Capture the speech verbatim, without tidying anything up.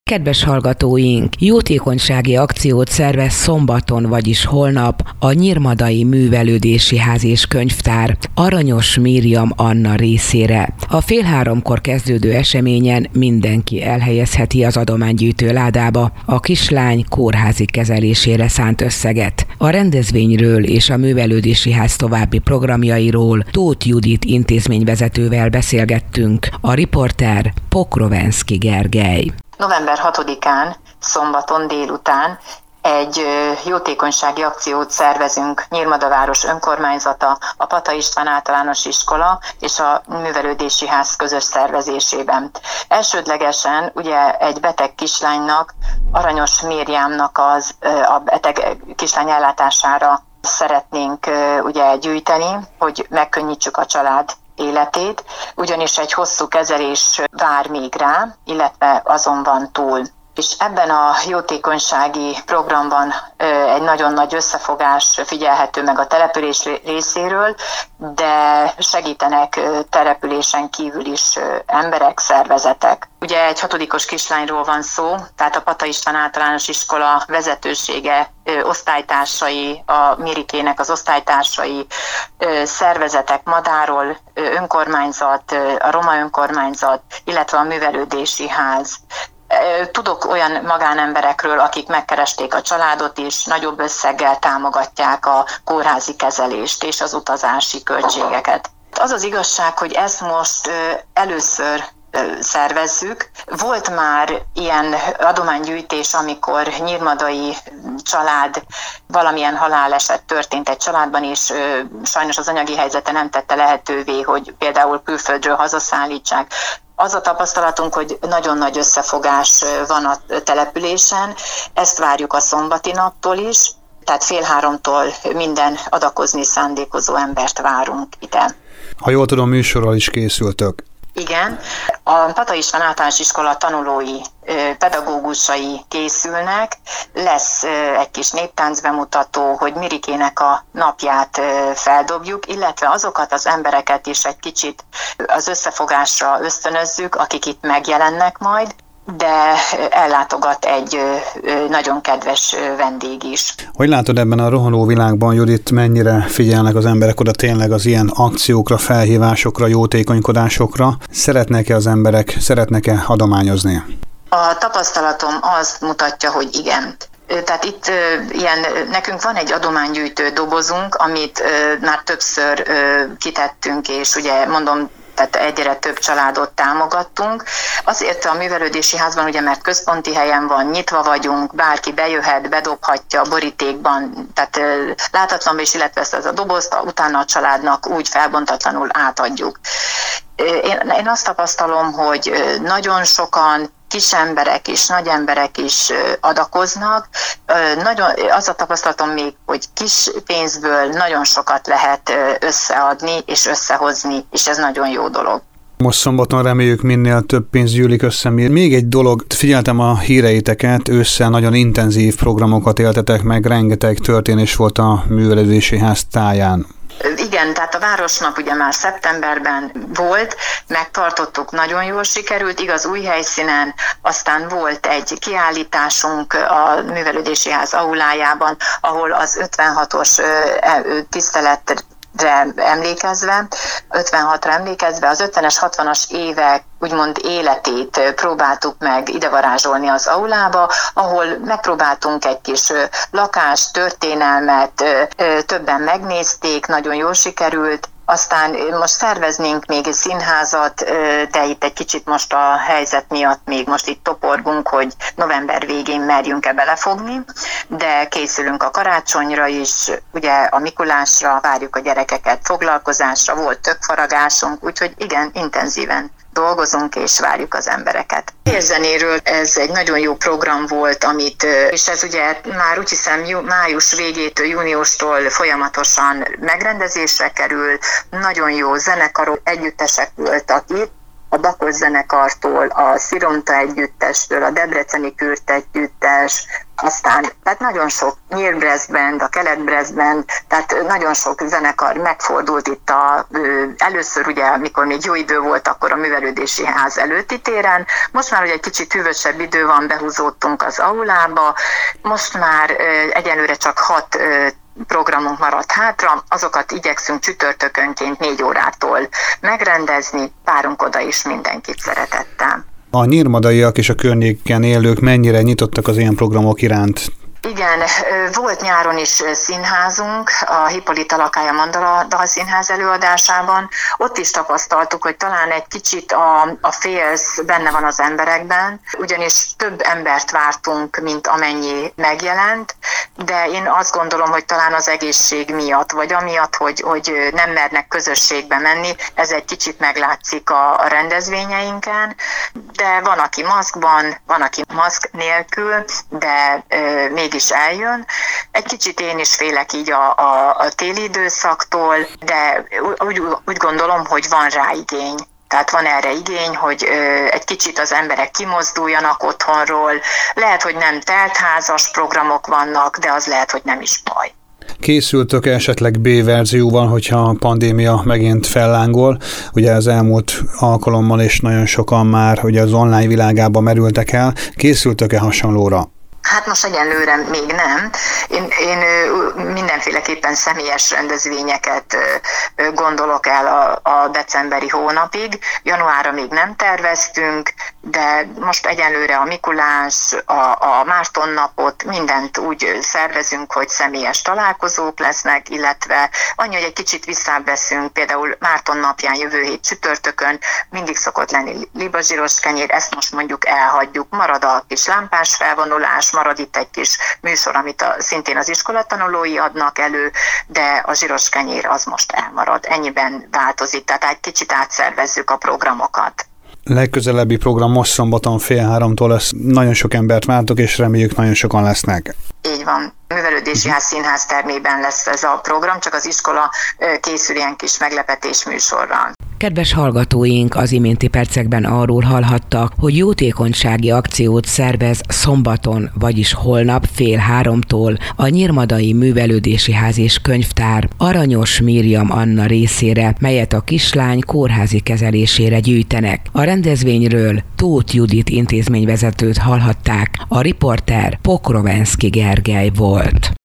Kedves hallgatóink, jótékonysági akciót szervez szombaton, vagyis holnap a Nyírmadai Művelődési Ház és Könyvtár Aranyos Miriam Anna részére. A fél háromkor kezdődő eseményen mindenki elhelyezheti az adománygyűjtő ládába a kislány kórházi kezelésére szánt összeget. A rendezvényről és a Művelődési Ház további programjairól Tóth Judit intézményvezetővel beszélgettünk. A riporter Pokrovenszky Gergely. november hatodikán, szombaton délután egy jótékonysági akciót szervezünk Nyírmada város önkormányzata, a Pata István általános iskola és a Művelődési Ház közös szervezésében. Elsődlegesen ugye egy beteg kislánynak, Aranyos Miriamnak az a beteg kislány ellátására szeretnénk ugye gyűjteni, hogy megkönnyítsük a család életét, ugyanis egy hosszú kezelés vár még rá, illetve azon van túl. És ebben a jótékonysági programban egy nagyon nagy összefogás figyelhető meg a település részéről, de segítenek településen kívül is emberek, szervezetek. Ugye egy hatodikos kislányról van szó, tehát a Pata István általános iskola vezetősége, osztálytársai, a Mirikének az osztálytársai, szervezetek, Madáról, önkormányzat, a Roma önkormányzat, illetve a Művelődési Ház. Tudok olyan magánemberekről, akik megkeresték a családot is, nagyobb összeggel támogatják a kórházi kezelést és az utazási költségeket. Az az igazság, hogy ezt most először szervezzük. Volt már ilyen adománygyűjtés, amikor nyírmadai család, valamilyen haláleset történt egy családban, és sajnos az anyagi helyzete nem tette lehetővé, hogy például külföldről hazaszállítsák. Az a tapasztalatunk, hogy nagyon nagy összefogás van a településen, ezt várjuk a szombati naptól is, tehát fél háromtól minden adakozni szándékozó embert várunk ide. Ha jól tudom, műsorral is készültök. Igen, a Pata István általános iskola tanulói, pedagógusai készülnek, lesz egy kis néptánc bemutató, hogy Mirikének a napját feldobjuk, illetve azokat az embereket is egy kicsit az összefogásra ösztönözzük, akik itt megjelennek majd, de ellátogat egy nagyon kedves vendég is. Hogy látod ebben a rohanó világban, Judit, mennyire figyelnek az emberek oda tényleg az ilyen akciókra, felhívásokra, jótékonykodásokra? Szeretnek-e az emberek, szeretnek-e adományozni? A tapasztalatom azt mutatja, hogy igen. Tehát itt ilyen, nekünk van egy adománygyűjtő dobozunk, amit már többször kitettünk, és ugye mondom, tehát egyre több családot támogattunk. Azért a Művelődési Házban, ugye, mert központi helyen van, nyitva vagyunk, bárki bejöhet, bedobhatja a borítékban, tehát látatlanba is, illetve ezt az a dobozt, utána a családnak úgy felbontatlanul átadjuk. Én, én azt tapasztalom, hogy nagyon sokan kis emberek és nagy emberek is adakoznak. Nagyon, az a tapasztalatom még, hogy kis pénzből nagyon sokat lehet összeadni és összehozni, és ez nagyon jó dolog. Most szombaton reméljük minél több pénz gyűlik össze. Még egy dolog, figyeltem a híreiteket, ősszel nagyon intenzív programokat éltetek meg, rengeteg történés volt a Művelődési Ház táján. Igen, tehát a Városnap ugye már szeptemberben volt, megtartottuk, nagyon jól sikerült, igaz, új helyszínen, aztán volt egy kiállításunk a Művelődési Ház aulájában, ahol az ötvenhatos tiszteletre emlékezve, ötvenhatra emlékezve, az ötvenes, hatvanas évek úgymond életét próbáltuk meg idevarázsolni az aulába, ahol megpróbáltunk egy kis lakás, történelmet, többen megnézték, nagyon jól sikerült. Aztán most szerveznénk még egy színházat, de itt egy kicsit most a helyzet miatt még most itt toporgunk, hogy november végén merjünk-e belefogni, de készülünk a karácsonyra is, ugye a Mikulásra, várjuk a gyerekeket foglalkozásra, volt tökfaragásunk, úgyhogy igen, intenzíven dolgozunk és várjuk az embereket. Érzenéről ez egy nagyon jó program volt, amit, és ez ugye már úgy hiszem május végétől, júniustól folyamatosan megrendezésre kerül, nagyon jó zenekarok, együttesek voltak itt, a Bakos zenekartól, a Szironta együttestől, a Debreceni Kürt együttes, aztán tehát nagyon sok Nyír-Brass Band, a Kelet-Brass Band, tehát nagyon sok zenekar megfordult itt a, először ugye, amikor még jó idő volt, akkor a művelődési ház előtti téren, most már ugye egy kicsit hűvösebb idő van, behúzódtunk az aulába, most már egyenlőre csak hat programunk maradt hátra, azokat igyekszünk csütörtökönként négy órától megrendezni, várunk oda is mindenkit szeretettel. A nyírmadaiak és a környéken élők mennyire nyitottak az ilyen programok iránt? Igen, volt nyáron is színházunk, a Hippolyta Lakája Mandala Dalszínház előadásában. Ott is tapasztaltuk, hogy talán egy kicsit a, a félsz benne van az emberekben, ugyanis több embert vártunk, mint amennyi megjelent, de én azt gondolom, hogy talán az egészség miatt, vagy amiatt, hogy, hogy nem mernek közösségbe menni, ez egy kicsit meglátszik a, a rendezvényeinken, de van, aki maszkban, van, aki maszk nélkül, de euh, még is eljön. Egy kicsit én is félek így a, a, a téli időszaktól, de úgy, úgy gondolom, hogy van rá igény. Tehát van erre igény, hogy ö, egy kicsit az emberek kimozduljanak otthonról. Lehet, hogy nem teltházas programok vannak, de az lehet, hogy nem is baj. Készültök esetleg B-verzióval, hogyha a pandémia megint fellángol? Ugye az elmúlt alkalommal is nagyon sokan már ugye az online világába merültek el. Készültök-e hasonlóra? Hát most egyenlőre még nem. Én, én mindenféleképpen személyes rendezvényeket gondolok el a, a decemberi hónapig. Januárra még nem terveztünk, de most egyenlőre a Mikulás, a, a Márton napot, mindent úgy szervezünk, hogy személyes találkozók lesznek, illetve annyi, hogy egy kicsit visszább veszünk, például Márton napján jövő hét csütörtökön mindig szokott lenni libazsíros kenyér, ezt most mondjuk elhagyjuk, marad a kis lámpás felvonulás, marad itt egy kis műsor, amit a, szintén az iskolatanulói adnak elő, de a zsíros kenyér az most elmarad. Ennyiben változik, tehát egy kicsit átszervezzük a programokat. Legközelebbi program most szombaton fél háromtól lesz. Nagyon sok embert vártok, és reméljük nagyon sokan lesznek. Így van. Művelődési Ház színház termében lesz ez a program, csak az iskola készül ilyen kis meglepetés műsorral. Kedves hallgatóink, az iménti percekben arról hallhattak, hogy jótékonysági akciót szervez szombaton, vagyis holnap fél háromtól a Nyírmadai Művelődési Ház és Könyvtár Aranyos Miriam Anna részére, melyet a kislány kórházi kezelésére gyűjtenek. A rendezvényről Tóth Judit intézményvezetőt hallhatták, a riporter Pokrovenszky Gergely volt.